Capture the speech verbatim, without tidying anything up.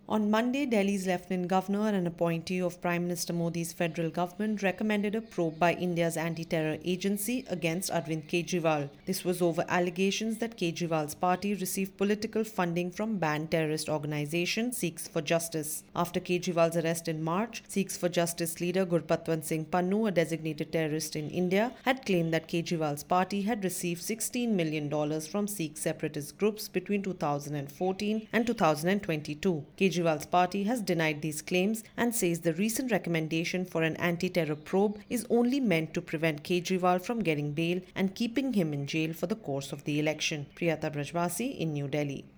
On Monday, Delhi's Lieutenant Governor and appointee of Prime Minister Modi's federal government recommended a probe by India's anti-terror agency against Arvind Kejriwal. This was over allegations that Kejriwal's party received political funding from banned terrorist organization Sikhs for Justice. After Kejriwal's arrest in March, Sikhs for Justice leader Gurpatwant Singh Pannu, a designated terrorist in India, had claimed that Kejriwal's party had received sixteen million dollars from Sikh separatist groups between two thousand fourteen and two thousand twenty-two. Kejriwal's party has denied these claims and says the recent recommendation for an anti-terror probe is only meant to prevent Kejriwal from getting bail and keeping him in jail for the course of the election. Priyata Brajwasi in New Delhi.